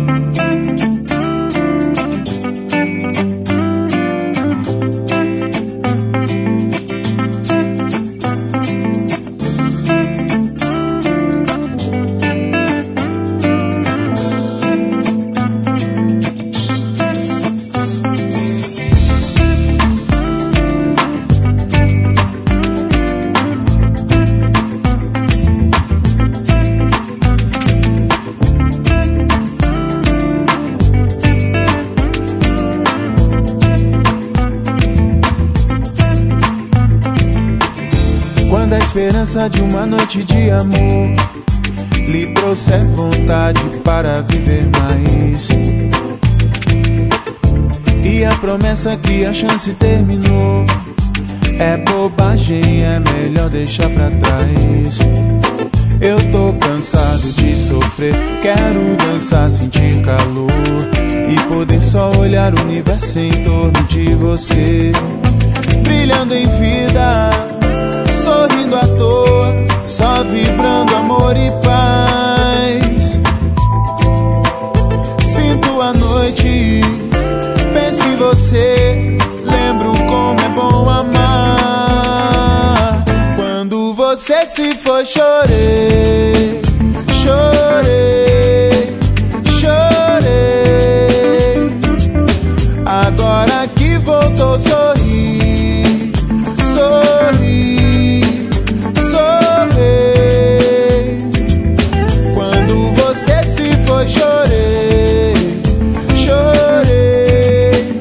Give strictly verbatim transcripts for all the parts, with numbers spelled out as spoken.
Quando a esperança de uma noite de amor lhe trouxer vontade para viver mais, e a promessa que a chance terminou é bobagem, é melhor deixar pra trás. Eu tô cansado de sofrer, quero dançar, sentir calor e poder só olhar o universo em torno de você, brilhando em vida, sorrindo à toa, só vibrando amor e paz. Sinto a noite, penso em você, lembro como é bom amar. Quando você se foi, chorei, chorei, chorei. Agora que voltou, sorri, sorri, sorri. Quando você se foi, chorei, chorei,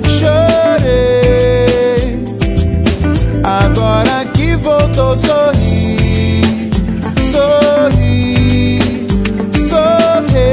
chorei. Agora que voltou, sorri, sorri, sorri.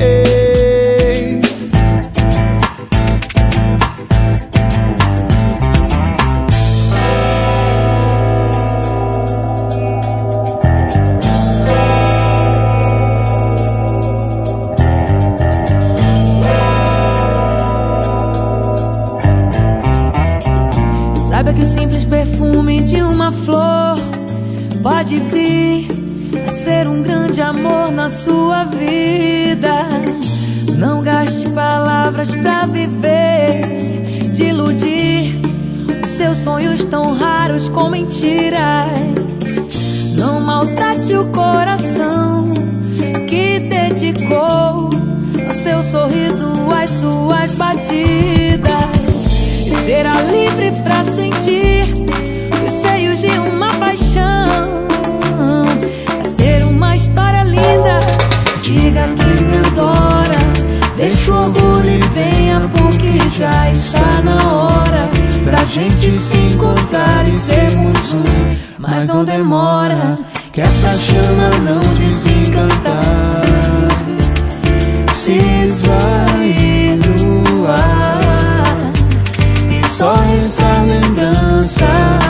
Saiba que o simples perfume de uma flor pode vir a ser um grande amor na sua vida. Não gaste palavras pra viver, de iludir os seus sonhos tão raros com mentiras. Não maltrate o coração que dedicou ao seu sorriso, às suas batidas. E será livre pra sentir os seios de uma paixão. É ser uma história linda. Diga que me adora, deixa o orgulho e venha, porque já está na hora da gente se encontrar e sermos um. Mas não demora, que é pra chama não desencantar, se esvair no ar e só restar lembrança.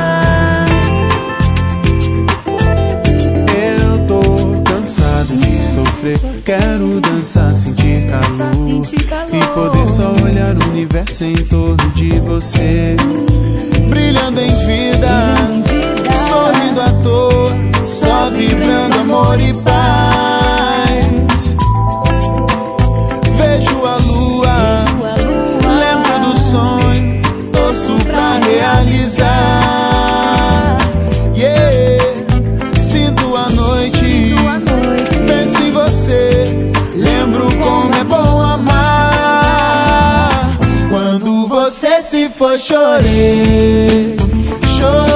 Eu tô cansado de sofrer, quero dançar, sentir calor e poder só olhar o universo em torno de você, brilhando em vida, sorrindo à toa, só vibrando amor e paz. Vejo a lua, lembro do sonho, torço pra realizar. Yeah, sinto a noite, penso em você, lembro como é bom amar. Quando você se foi, chorei, chorei.